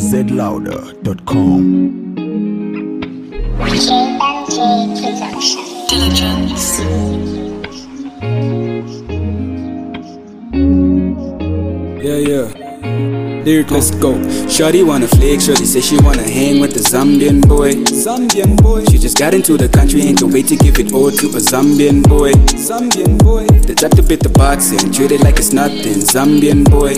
zlouder.com. Diligence. Yeah. Lyric, let's go. Shorty wanna flick, shorty say she wanna hang with the Zambian boy. She just got into the country, ain't gonna wait to give it all to a Zambian boy. The type to bit the box and treat it like it's nothing. Zambian boy.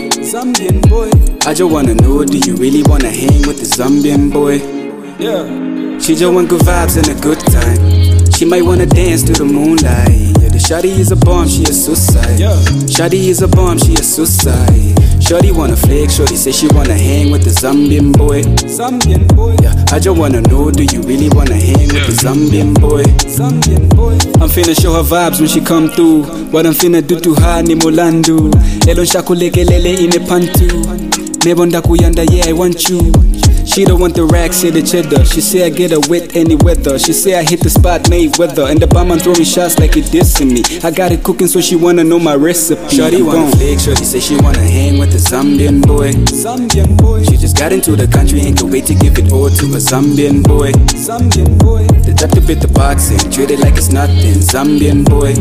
I just wanna know, do you really wanna hang with the Zambian boy? Yeah. She just want good vibes and a good time. She might wanna dance to the moonlight. Yeah, the shawty is a bomb, she a suicide. Yeah. Shawty is a bomb, she a suicide. Shorty wanna flick, shorty say she wanna hang with the Zambian boy. Yeah, I just wanna know, do you really wanna hang with the Zambian boy? I'm finna show her vibes when she come through. What I'm finna do to her ni Molandu. Elo shakulekelele ine pantu. Mebonda kuyanda, yeah, I want you. She don't want the racks, say the cheddar. She say I get her wet any weather. She say I hit the spot, Mayweather. And the bomb throwing shots like it dissing me. I got it cooking, so she wanna know my recipe. Shorty wanna flick, shorty say she wanna hang with the Zambian boy. She just got into the country, ain't gonna wait to give it all to a Zambian boy. The type to bit the box and treat it like it's nothing. Zambian boy.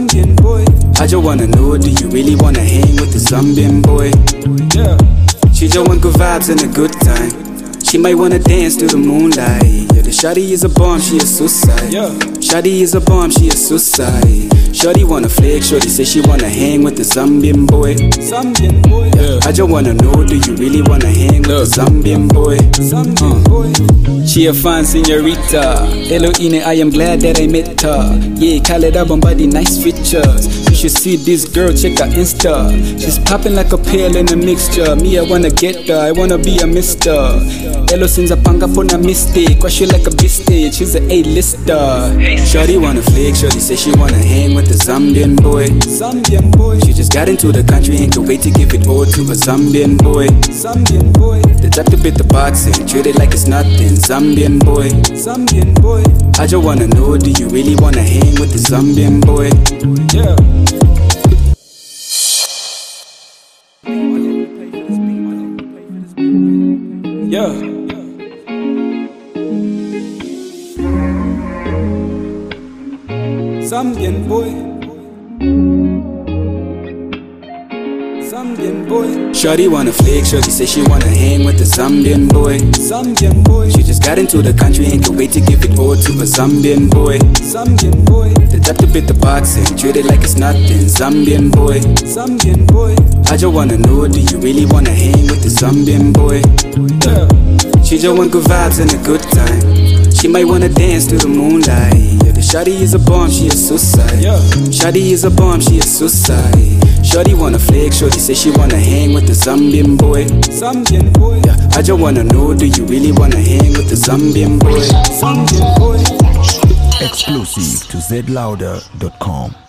I just wanna know, do you really wanna hang with the Zambian boy? Yeah. She just want good vibes and a good time. She might wanna dance to the moonlight. Yeah, the shawty is a bomb, she a suicide. Yeah. Shawty is a bomb, she a suicide. Shorty wanna flick, shorty say she wanna hang with the Zambian boy. Yeah. I just wanna know, do you really wanna hang with the Zambian boy? She a fine señorita. Elohine, I am glad that I met her. Yeah, call it up on body, nice features. You should see this girl, check her Insta. She's popping like a pill in a mixture. Me, I wanna get her, I wanna be a mister. Elo since a panga for a mistake. Crush you like a biscuit, she's a A-lister. Shorty wanna flick, shorty say she wanna hang with the Zambian boy. She just got into the country, ain't gonna wait to give it all to a Zambian boy. The type to bit the box and treat it like it's nothing. Zambian boy. I just wanna know, do you really wanna hang with the Zambian boy? Yeah. Yeah. Zambian boy. Shorty wanna flick, shorty say she wanna hang with the Zambian boy. She just got into the country, ain't gonna wait to give it all to a Zambian boy. The type to bit the box and treat it like it's nothing. Zambian boy. I just wanna know, do you really wanna hang with the Zambian boy? Yeah. She just want good vibes and a good time. She might wanna dance to the moonlight. Yeah, the shawty is a bomb, she a suicide. Yeah. Shawty is a bomb, she a suicide. Shorty wanna flick, shorty say she wanna hang with the Zambian boy. Yeah, I just wanna know, do you really wanna hang with the Zambian boy? Exclusive to zlouder.com.